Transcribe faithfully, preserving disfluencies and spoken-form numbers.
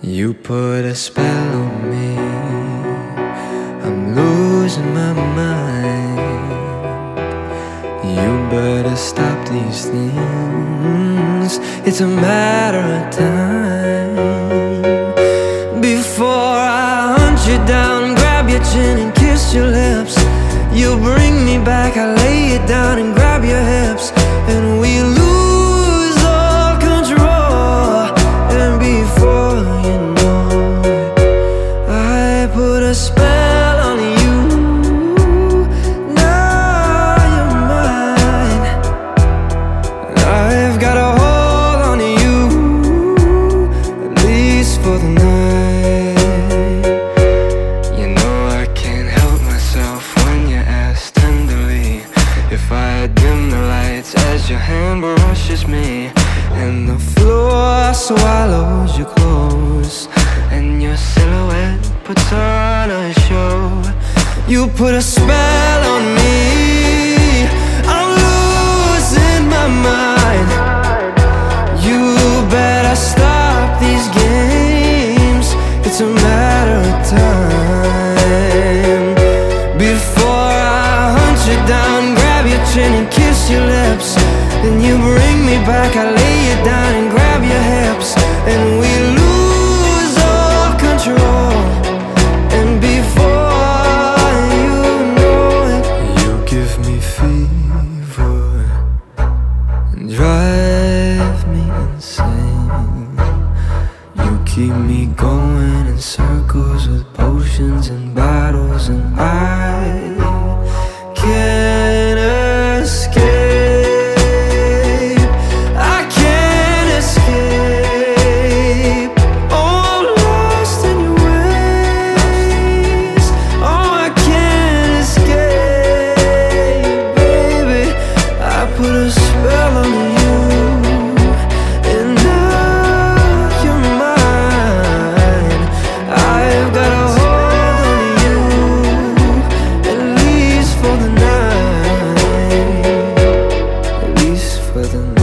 You put a spell on me, I'm losing my mind. You better stop these things, it's a matter of time. Before I hunt you down, grab your chin and kiss your lips, you bring me back, I lay you down and grab your hips, and we lose all control. And before you know it, I put a spell on you. Now you're mine, I've got a hold on you, at least for the night. You know I can't help myself when you ask tenderly if I dim the lights as your hand brushes me, and the floor swallows your clothes, and your silhouette puts on a show. You put a spell on me, I'm losing my mind. You better stop these games, it's a matter of time. Before I hunt you down, grab your chin and kiss your lips, then you bring me back, I lay you down and grab your hips, and we lose all control. And before you know it, you give me fever and drive me insane. You keep me going in circles with potions and bottles, and I can't escape. I can't escape. Oh, I'm lost in your ways. Oh, I can't escape, baby. I put a spell on you, and now you're mine. I've got a hold on you, at least for the night, at least for the night.